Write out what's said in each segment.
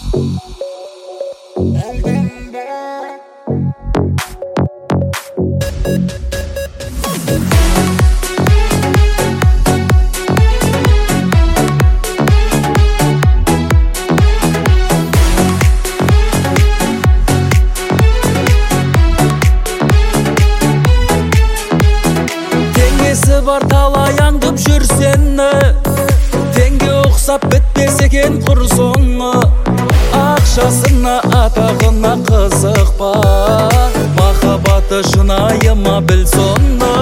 Бар талай аңдып жүрсені, теңге ұқсап бітпес екен құр соңы. Ақшасына, атағына қызықпа, махаббаты шынайы ма біл соны.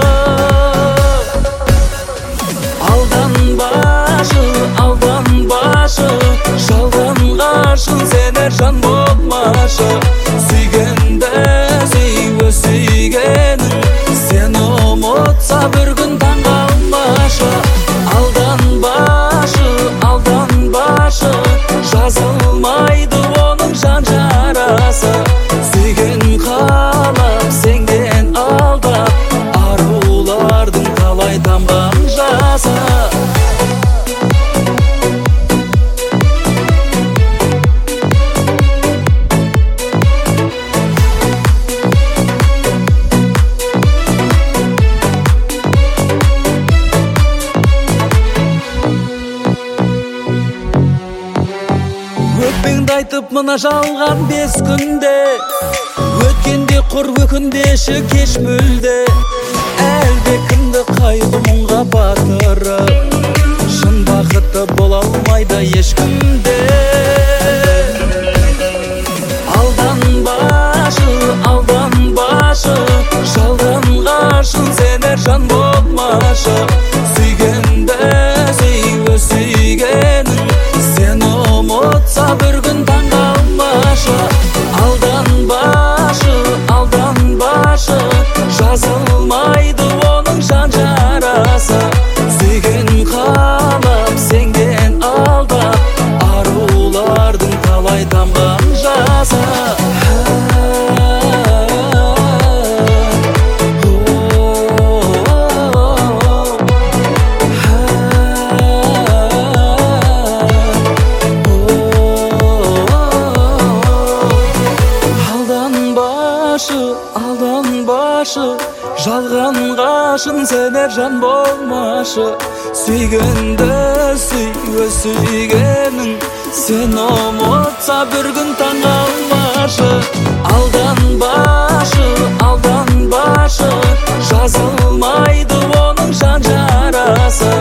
Алданбашы, алданбашы, жалғанғашын сені жан болмашы. Сүйгенді сүйе сүйгенің, сен ұмытса бір күн таң қалмашы. Алданбашы, алданбашы, жазылмайды оның жан жарасы. Сүйген қалап сенген алдап, арулардың қалай тамған жасы. Өкпеңді айтып мына жалған 5 күнде, өткенде құр өкіндеші кеш мүлде. Әлде кімді қайғы мұңға батырып, шын бақытты бола алмайды ешкімде. Алданбашы, алданбашы, жалғанғашын сені жан болмашы. Сүйгенді сүйе сүйгенің, сен ұмытса бір күн таң қалмашы. Алданбашы, алданбашы, жазылмайды оның жан жарасы. Сүйген қалап сенген алдап, арулардың талай тамған жасы. Алданбашы, жалғанғашын сені жан болмашы. Сүйгенді сүйе сүйгенің, сен ұмытса бір күн таң қалмашы. Алданбашы, алданбашы, жазылмайды оның жан жарасы.